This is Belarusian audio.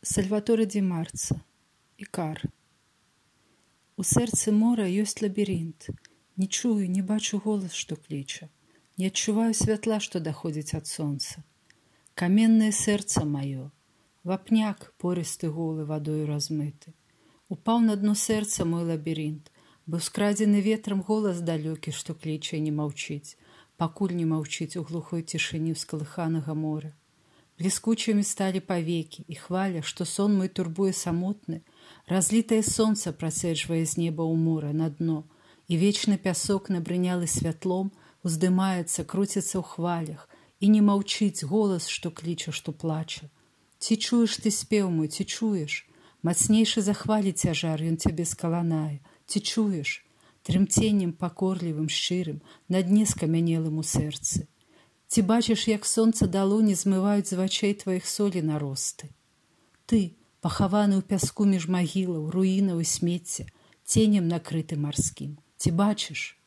Сальваторе ді Марца. Ікар. У сэрцы мора ёсць лабірынт. Не чую, не бачу голас, што кліча. Не адчуваю святла, што даходзіць ад сонца. Каменнае сэрца маё. Вапняк, порысты голы, вадою размыты. Упаў на дно сэрца мой лабірынт. Быў скрадзены ветрам голас далёкі, што кліча і не маўчыць. Пакуль не маўчыць у глухой цішыні ўскалыханага мора. Бліскучымі сталі павекі, і хваля, што сон мой турбуе самотны, разлітае сонца працэджвае з неба ў мора на дно, і вечны пясок, набрынялы святлом, уздымаецца, круціцца ў хвалях, і не маўчыць голас, што кліча, што плача. Ці чуеш ты спеў мой, ці чуеш? Мацнейшы за хвалі цяжар, ён цябе скаланае. Ці чуеш? Трымценнем пакорлівым, шчырым, на дне скамянелым у сэрцы. Ці бачыш, як сонца далоні змываюць з вачэй тваіх солі наросты? Ты, пахаваны ў пяску між магілаў, руінаў і смецця, ценем накрыты марскім. Ці бачыш?